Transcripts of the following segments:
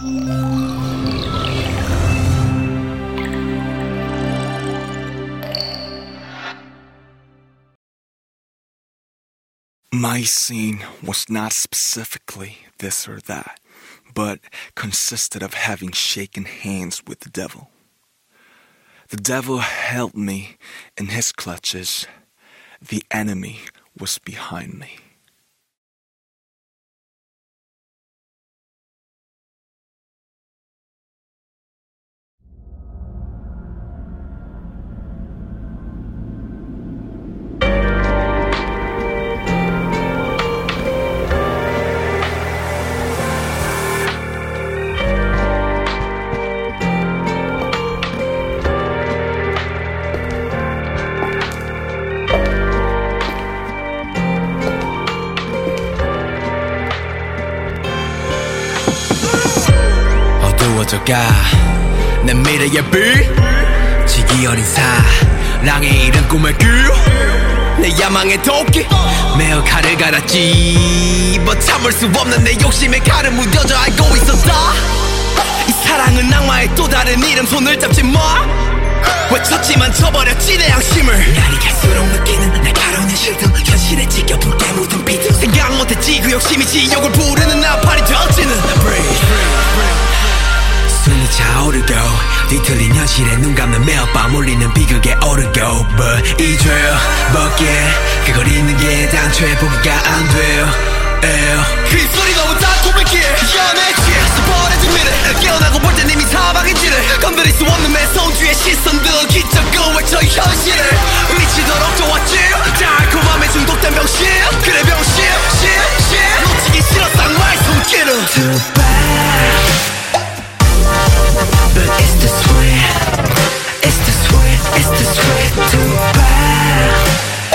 My scene was not specifically this or that, but consisted of having shaken hands with the devil. The devil held me in his clutches. The enemy was behind me. 어두워져가 내 미래의 빛 지기 어린 사랑의 이른 꿈을 내 야망의 도끼 매어 칼을 갈았지 뭐 참을 수 없는 내 욕심에 칼을 무뎌져 알고 있었다 이 사랑은 악마의 또 다른 이름 손을 잡지 마 외쳤지만 저버렸지 내 양심을 날이 갈수록 느끼는 날카로운 실등 현실에 찢겨 붉게 묻은 비트 생각 못했지 그 욕심이 지옥을 부르는 나팔이 되어지는 숨이 차오르고 뒤틀린 현실에 눈 감는 매일 밤 울리는 비극에 오르고 But 잊어버게 그걸 잊는 게 당초에 보기가 안 돼요 그 입술이 너무 달콤했기에 연애 취해 서버려진 미래 깨어나고 볼 땐 이미 사방인지를 건드릴 수 없는 매성주의 시선들 기적을 외쳐 현실을 미치도록 좋았지 달콤함에 중독된 병신 그래 병신 놓치기 싫어 쌍마의 손길을 Too bad But it's the sweet, it's the sweet, it's the sweet, too bad.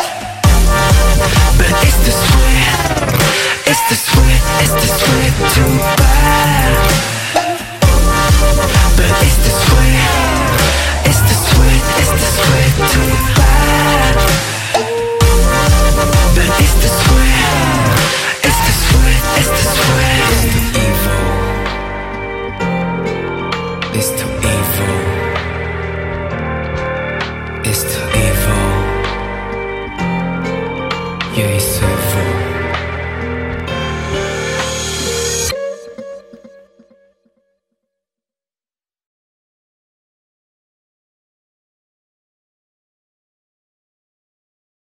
But it's the sweet, it's the sweet, it's the sweet, too bad. But it's the sweet, it's the sweet, it's the sweet, too bad. But it's the sweet, it's the sweet, it's the sweet, it's the evil. It's too evil. It's too evil. Yeah, it's